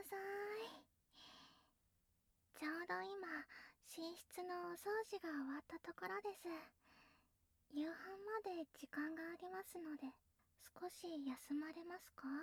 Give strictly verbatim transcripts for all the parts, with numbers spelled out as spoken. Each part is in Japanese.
さい。ちょうど今、寝室のお掃除が終わったところです。夕飯まで時間がありますので、少し休まれますか？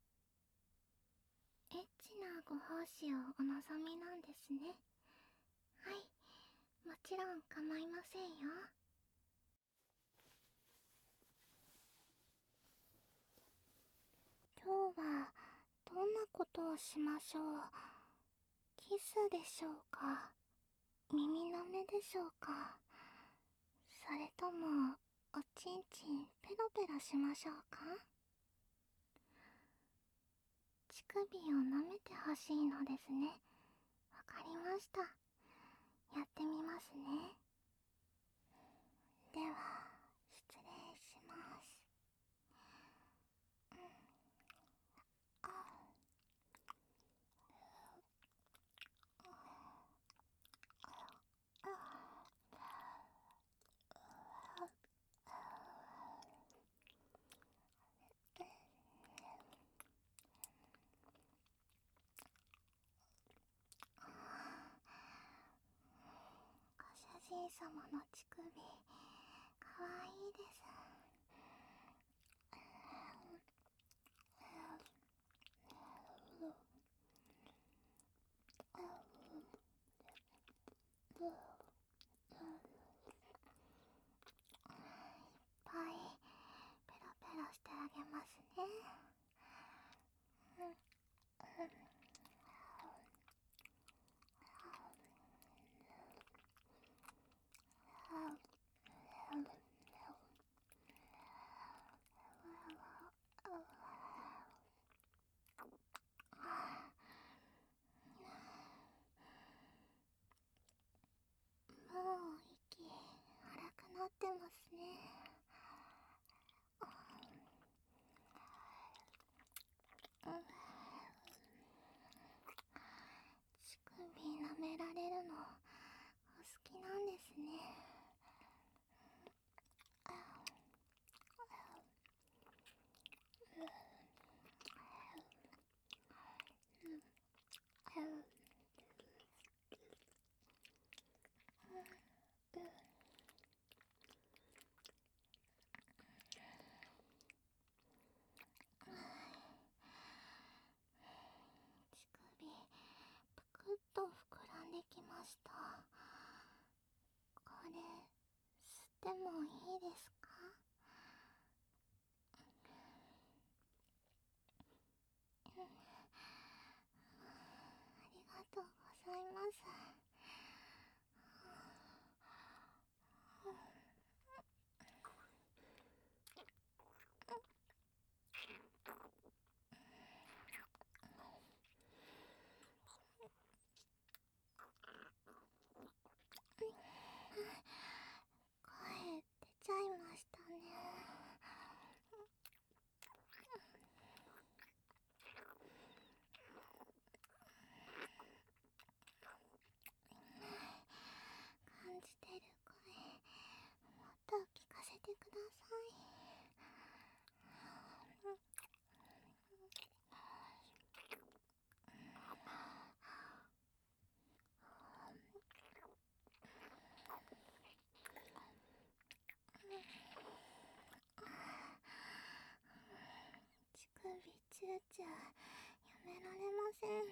エッチなご奉仕をお望みなんですね。はい、もちろん構いませんよ。今日はどんなことをしましょう？キスでしょうか？耳の目でしょうか？それともおちんちんペロペロしましょうか？乳首を舐めてほしいのですね。わかりました。やってみますね。では失礼します。あご主人様の乳首かわいいです。いっぱいペロペロしてあげますね。もう息荒くなってますね。乳首舐められるのお好きなんですね。乳首ぷくっと膨らんできました。これ吸ってもいいですか？ありがとうございます。声出ちゃいましたね。感じてる声、もっと聞かせてください。乳首チューチューやめられません。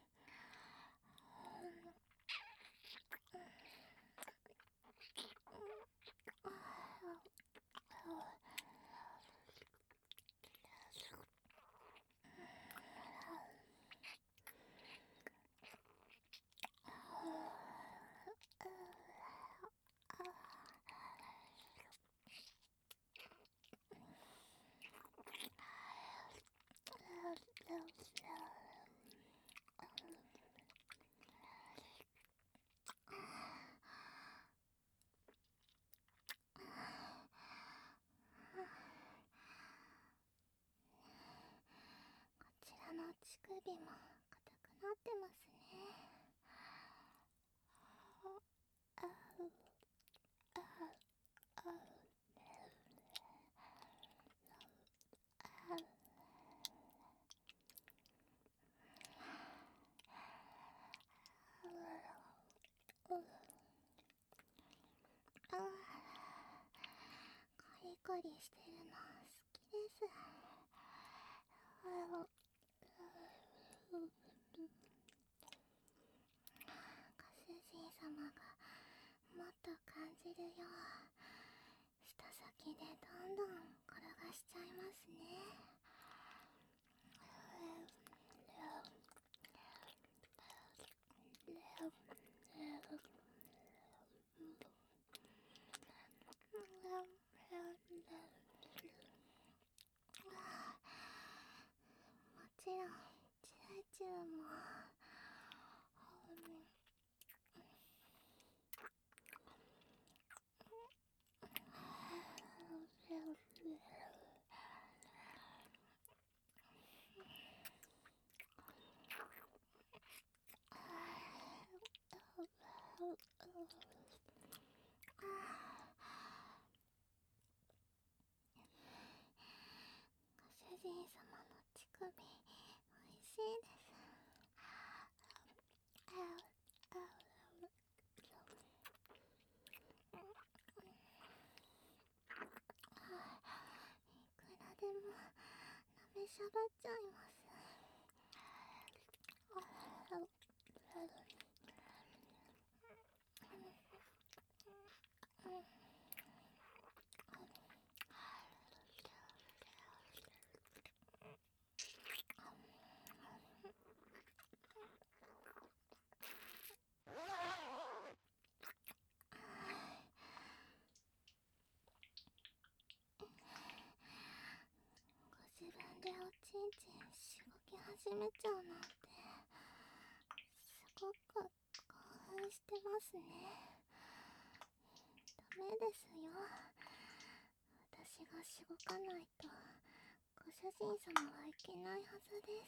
こちらの乳首も硬くなってますね。 かりしてるの好きです。ご主人様がもっと感じるよう舌先でどんどん転がしちゃいますね。もちろんチューチューもご主人様の乳首おいしいです。いくらでも舐めしゃぶっちゃいます。ご自分でおちんちんしごき始めちゃうなんてすごく興奮してますね。ダメですよ。私がしごかないとご主人様はいけないはずです。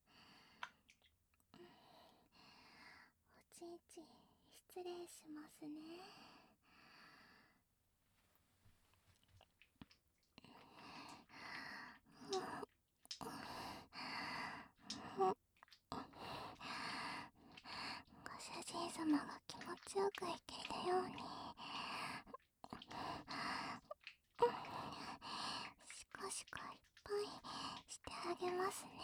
おちんちん失礼しますね。ご主人様が気持ちよくいけるようにシコシコいっぱいしてあげますね。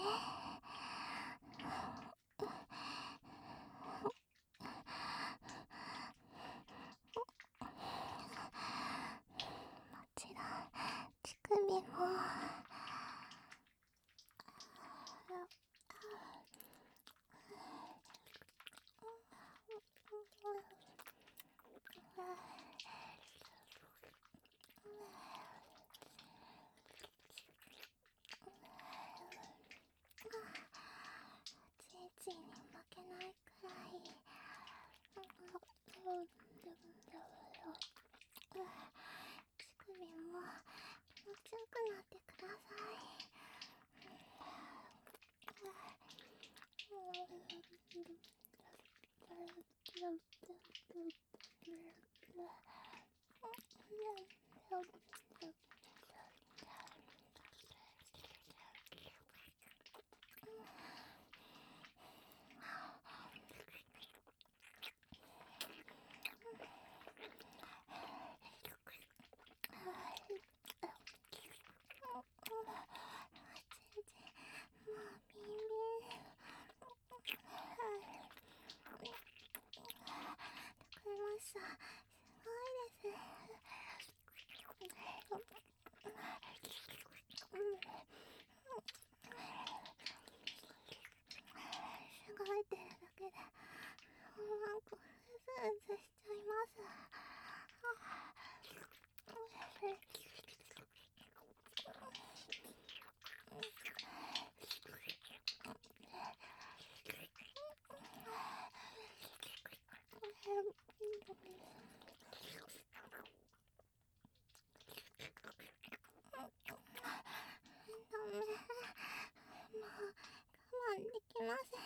もちろん乳首もちんちんに負けないくらい乳首も気持ちよくなってください。すごいです。しごいてるだけでなんかうずうずしちゃいます。ダメ、もう我慢できません。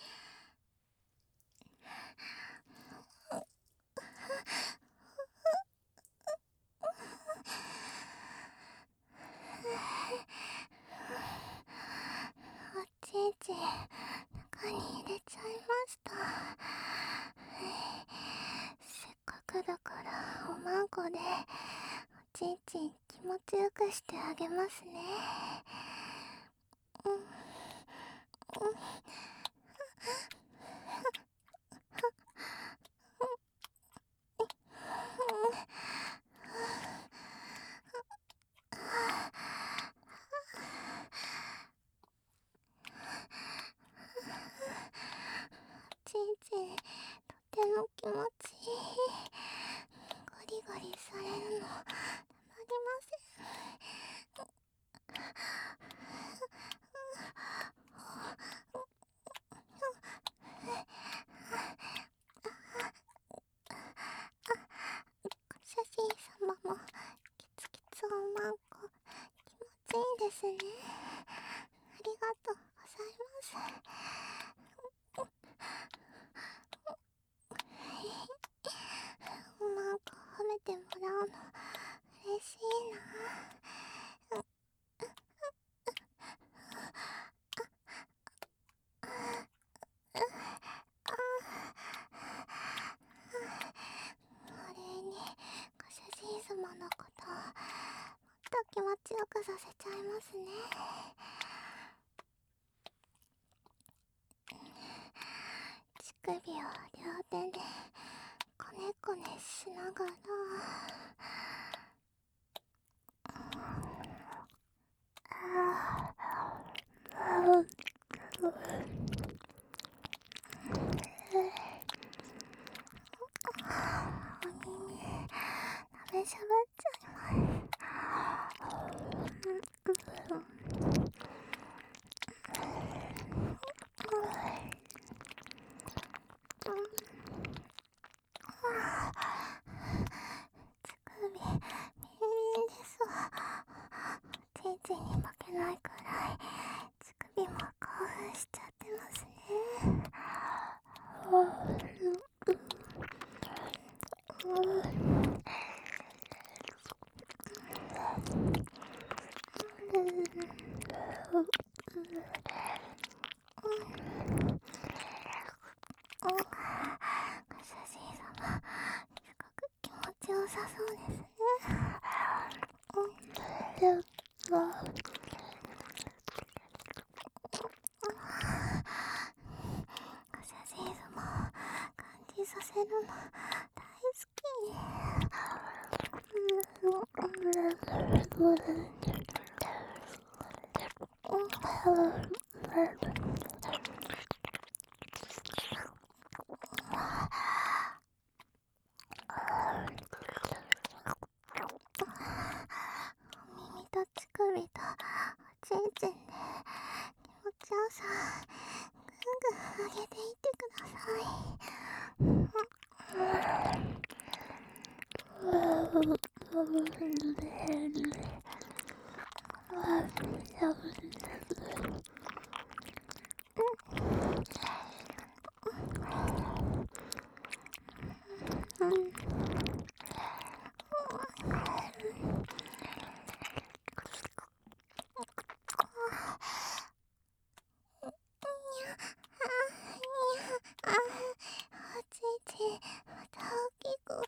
おちんちん中に入れちゃいました。せっかくだからおまんこでおちんちん気気持ちよくしてあげますね。うん、うん、ちいちい、とても気持ちいい。ゴリゴリされるのたまりません。ご主人様もキツキツおまんこ気持ちいいですね。ありがとうございます。おまんこ褒めてもらうの嬉しいな。お礼にご主人様のことをもっと気持ちよくさせちゃいますね。乳首を両手でこねこねしながら、お耳食べしゃぶっちゃいます。乳首ビリビリですわ。ちいちいに負けないくらい乳首も興奮しちゃってますね。ご主人様、すごく気持ちよさそうですね。ご主人様を感じさせるの大好き。お耳と乳首とおちんちんで気持ちよさぐんぐん上げていってください。おちんちんまた大きく。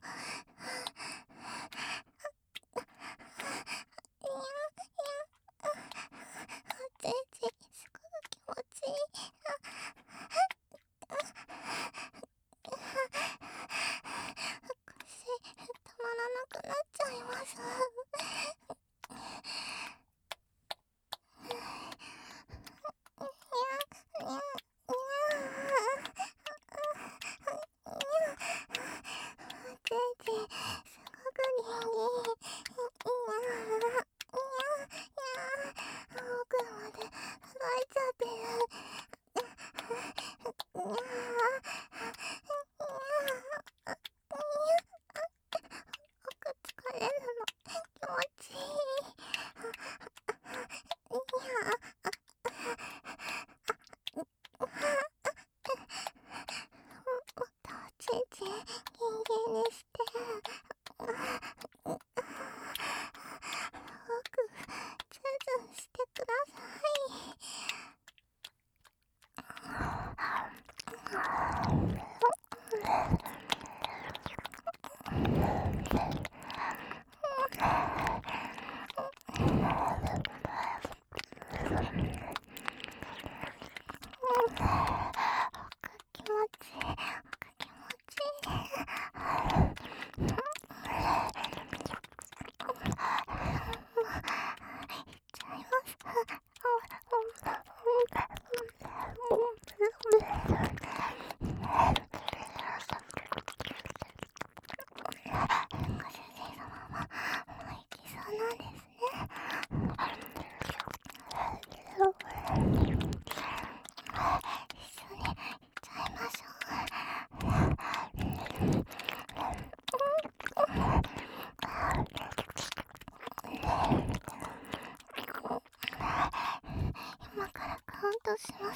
おちんちんすごく気持ちいい。腰たまらなくなっちゃいます。おちんちんすごく元気。奥まで届いちゃってる。奥疲れるの気持ちいい。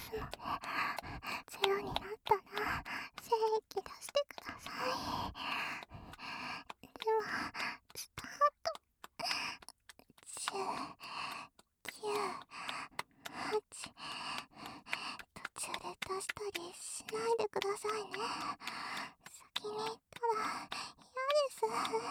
ますので、ゼロになったら精液出してください。ではスタート。じゅう、きゅう、はち。途中で出したりしないでくださいね。先に行ったら嫌です。なな、ろ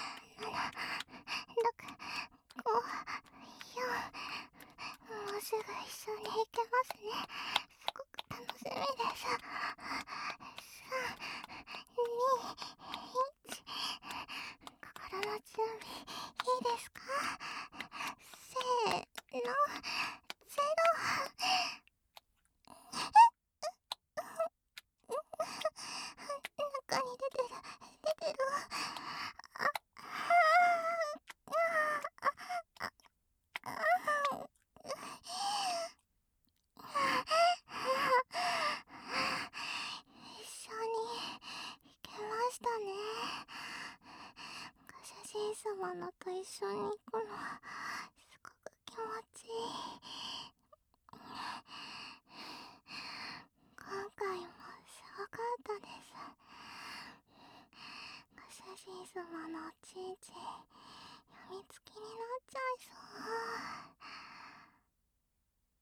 く、ご、よん。もうすぐ一緒に行けますね。すごく楽しみです。さん、に、いち。心の準備いいですか？せーの、ゼロ。中に出てる、出てる。あ、あ、あ、あ、一緒に行けましたね。ご主人様のと一緒に行くのすごく気持ちいい。今回もすごかったです。ご主人様のお